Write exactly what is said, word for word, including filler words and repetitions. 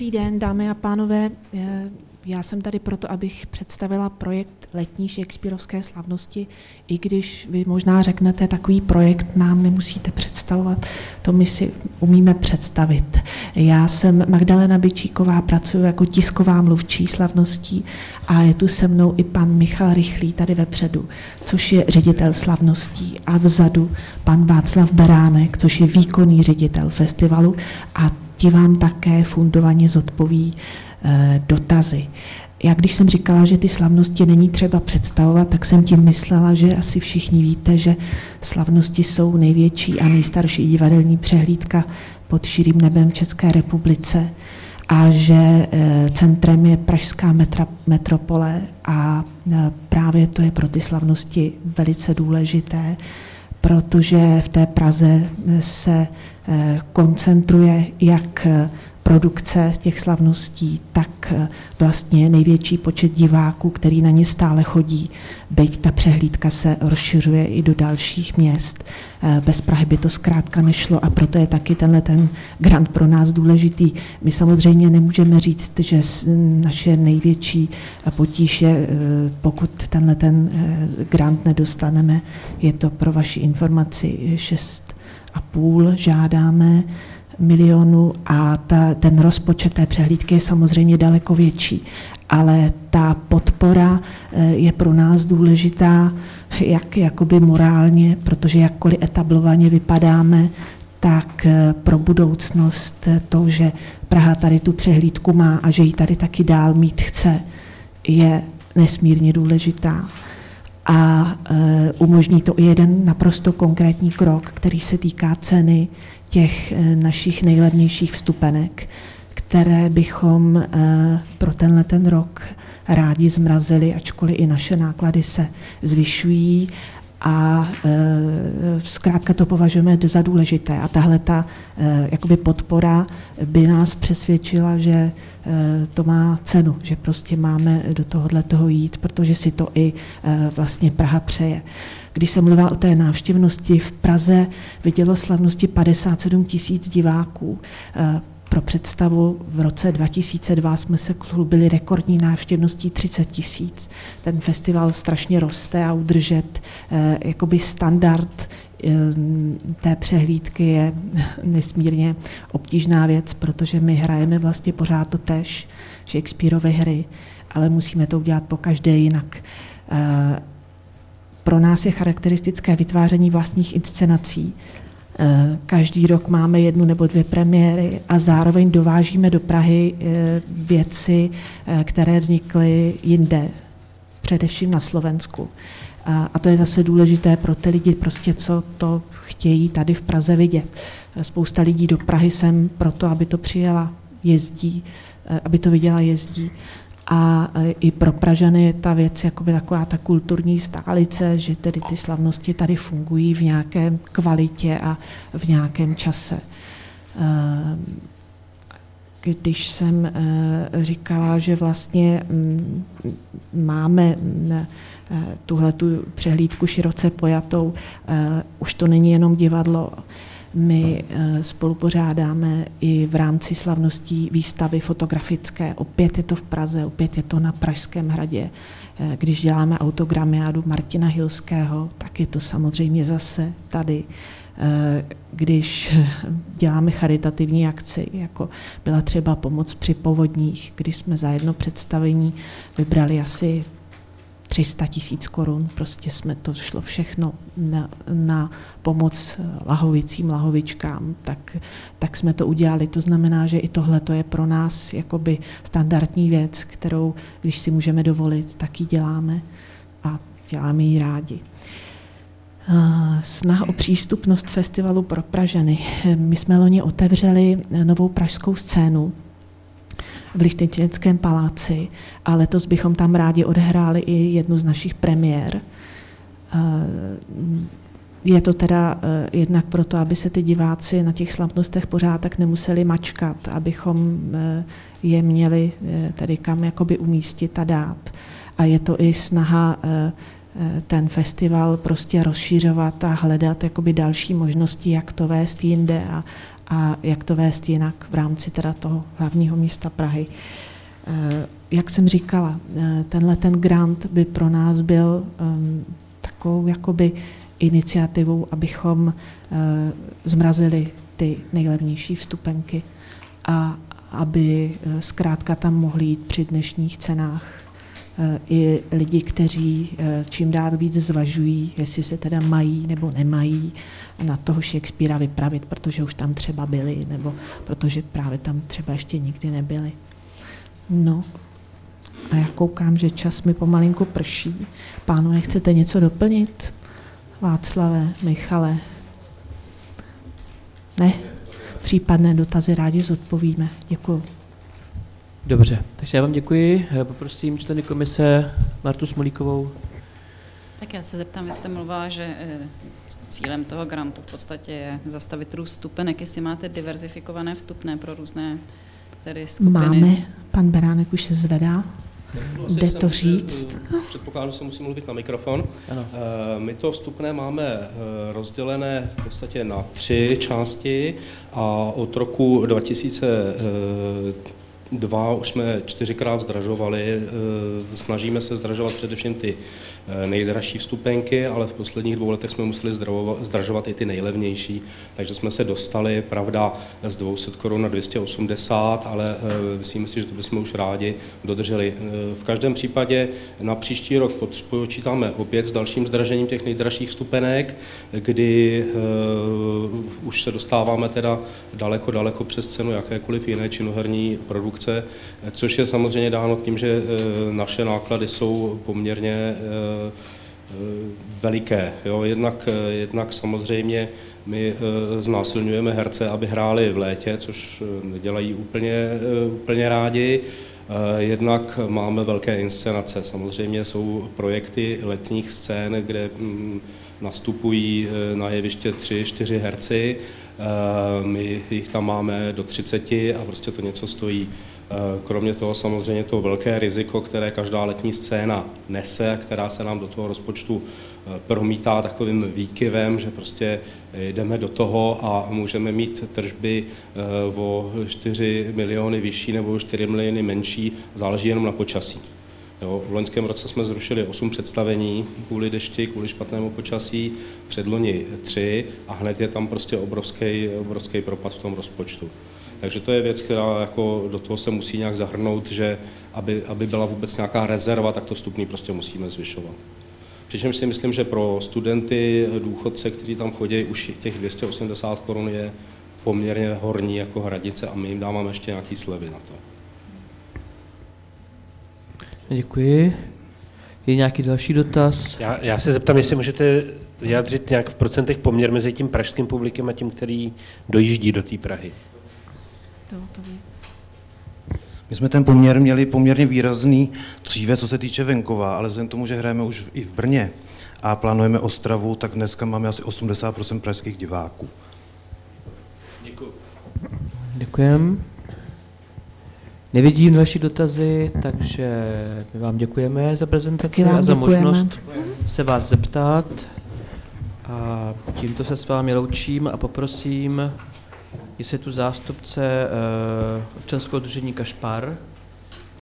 Dobrý den, dámy a pánové. Já jsem tady proto, abych představila projekt Letní Shakespearovské slavnosti, i když vy možná řeknete, takový projekt nám nemusíte představovat, to my si umíme představit. Já jsem Magdalena Byčíková, pracuji jako tisková mluvčí slavností a je tu se mnou i pan Michal Rychlý tady vepředu, což je ředitel slavností, a vzadu pan Václav Beránek, což je výkonný ředitel festivalu, a ti vám také fundovaně zodpoví dotazy. Já když jsem říkala, že ty slavnosti není třeba představovat, tak jsem tím myslela, že asi všichni víte, že slavnosti jsou největší a nejstarší divadelní přehlídka pod širým nebem v České republice a že centrem je pražská metra, metropole a právě to je pro ty slavnosti velice důležité, protože v té Praze se koncentruje jak produkce těch slavností, tak vlastně největší počet diváků, který na ně stále chodí, byť ta přehlídka se rozšiřuje i do dalších měst. Bez Prahy by to zkrátka nešlo a proto je taky tenhle ten grant pro nás důležitý. My samozřejmě nemůžeme říct, že naše největší potíž je, pokud tenhle ten grant nedostaneme, je to pro vaši informaci šest a půl žádáme milionů a ta, ten rozpočet té přehlídky je samozřejmě daleko větší, ale ta podpora je pro nás důležitá jak jakoby morálně, protože jakkoliv etablovaně vypadáme, tak pro budoucnost to, že Praha tady tu přehlídku má a že ji tady taky dál mít chce, je nesmírně důležitá. A e, umožní to i jeden naprosto konkrétní krok, který se týká ceny těch e, našich nejlevnějších vstupenek, které bychom e, pro tenhle ten rok rádi zmrazili, ačkoliv i naše náklady se zvyšují a e, zkrátka to považujeme za důležité. A tahle ta e, jakoby podpora by nás přesvědčila, že e, to má cenu, že prostě máme do tohohle toho jít, protože si to i e, vlastně Praha přeje. Když jsem mluvila o té návštěvnosti, v Praze vidělo slavnosti padesát sedm tisíc diváků. E, Pro představu, v roce dva tisíce dva jsme se chlubili rekordní návštěvností třicet tisíc. Ten festival strašně roste a udržet eh, jakoby standard eh, té přehlídky je nesmírně obtížná věc, protože my hrajeme vlastně pořád to též Shakespearovy hry, ale musíme to udělat pokaždé jinak. Eh, pro nás je charakteristické vytváření vlastních inscenací. Každý rok máme jednu nebo dvě premiéry a zároveň dovážíme do Prahy věci, které vznikly jinde, především na Slovensku. A to je zase důležité pro ty lidi, prostě co to chtějí tady v Praze vidět. Spousta lidí do Prahy sem proto, aby to přijela, jezdí, aby to viděla, jezdí. A i pro Pražany je ta věc jakoby taková ta kulturní stálice, že tedy ty slavnosti tady fungují v nějaké kvalitě a v nějakém čase. Když jsem říkala, že vlastně máme tuhletu přehlídku široce pojatou, už to není jenom divadlo. My spolupořádáme i v rámci slavností výstavy fotografické. Opět je to v Praze, opět je to na Pražském hradě. Když děláme autogramiádu Martina Hilského, tak je to samozřejmě zase tady. Když děláme charitativní akci, jako byla třeba pomoc při povodních, kdy jsme za jedno představení vybrali asi tři sta tisíc korun, prostě jsme to šlo všechno na, na pomoc Lahovicím, Lahovičkám, tak, tak jsme to udělali. To znamená, že i tohle to je pro nás jakoby standardní věc, kterou, když si můžeme dovolit, tak ji děláme a děláme ji rádi. Snaha o přístupnost festivalu pro Pražany. My jsme loni otevřeli novou pražskou scénu v Lichtenštejnském paláci a letos bychom tam rádi odehráli i jednu z našich premiér. Je to teda jednak proto, aby se ty diváci na těch slavnostech pořád tak nemuseli mačkat, abychom je měli tady kam jakoby umístit a dát. A je to i snaha ten festival prostě rozšířovat a hledat jakoby další možnosti, jak to vést jinde a, a jak to vést jinak v rámci teda toho hlavního města Prahy. Jak jsem říkala, tenhle ten grant by pro nás byl um, takovou jakoby iniciativou, abychom uh, zmrazili ty nejlevnější vstupenky a aby uh, zkrátka tam mohli jít při dnešních cenách uh, i lidi, kteří uh, čím dál víc zvažují, jestli se teda mají nebo nemají na toho Shakespearea vypravit, protože už tam třeba byli, nebo protože právě tam třeba ještě nikdy nebyli. No. A já koukám, že čas mi pomalinku prší. Pánové, chcete něco doplnit? Václave, Michale? Ne? Případné dotazy rádi zodpovíme. Děkuju. Dobře, takže já vám děkuji. Poprosím členy komise Martu Smolíkovou. Tak já se zeptám, vy jste mluvila, že cílem toho grantu v podstatě je zastavit růst vstupenek, jestli máte diverzifikované vstupné pro různé tedy skupiny. Máme, pan Beránek už se zvedá. Jde to říct? Předpokládám, že se musím mluvit na mikrofon. Ano. My to vstupné máme rozdělené v podstatě na tři části a od roku dva tisíce dva už jsme čtyřikrát zdražovali. Snažíme se zdražovat především ty nejdražší vstupenky, ale v posledních dvou letech jsme museli zdražovat i ty nejlevnější, takže jsme se dostali, pravda, z dvě stě korun na dvě stě osmdesát, ale myslím si, že to bychom už rádi dodrželi. V každém případě na příští rok počítáme opět s dalším zdražením těch nejdražších vstupenek, kdy uh, už se dostáváme teda daleko, daleko přes cenu jakékoliv jiné činoherní produkce, což je samozřejmě dáno tím, že uh, naše náklady jsou poměrně uh, veliké. Jo, jednak, jednak samozřejmě my znásilňujeme herce, aby hráli v létě, což nedělají úplně, úplně rádi. Jednak máme velké inscenace. Samozřejmě jsou projekty letních scén, kde nastupují na jeviště tři, čtyři herci. My jich tam máme do třiceti a prostě to něco stojí. Kromě toho samozřejmě to velké riziko, které každá letní scéna nese, která se nám do toho rozpočtu promítá takovým výkyvem, že prostě jdeme do toho a můžeme mít tržby o čtyři miliony vyšší nebo čtyři miliony menší, záleží jenom na počasí. Jo, v loňském roce jsme zrušili osm představení kvůli dešti, kvůli špatnému počasí, předloni tři a hned je tam prostě obrovský, obrovský propad v tom rozpočtu. Takže to je věc, která jako do toho se musí nějak zahrnout, že aby, aby byla vůbec nějaká rezerva, tak to vstupný prostě musíme zvyšovat. Přičemž si myslím, že pro studenty, důchodce, kteří tam chodí, už těch dvě stě osmdesát korun je poměrně horní jako hranice a my jim dáváme ještě nějaký slevy na to. Děkuji. Je nějaký další dotaz? Já, já se zeptám, jestli můžete vyjádřit nějak v procentech poměr mezi tím pražským publikem a tím, který dojíždí do té Prahy. To, to ví. My jsme ten poměr měli poměrně výrazný dříve, co se týče venkova, ale vzhledem k tomu, že hrajeme už i v Brně a plánujeme Ostravu, tak dneska máme asi osmdesát procent pražských diváků. Děkuji. Děkujeme. Nevidím další dotazy, takže my vám děkujeme za prezentaci a za děkujeme. možnost se vás zeptat. A tímto se s vámi loučím a poprosím, jestli je tu zástupce uh, občanského sdružení Kašpar.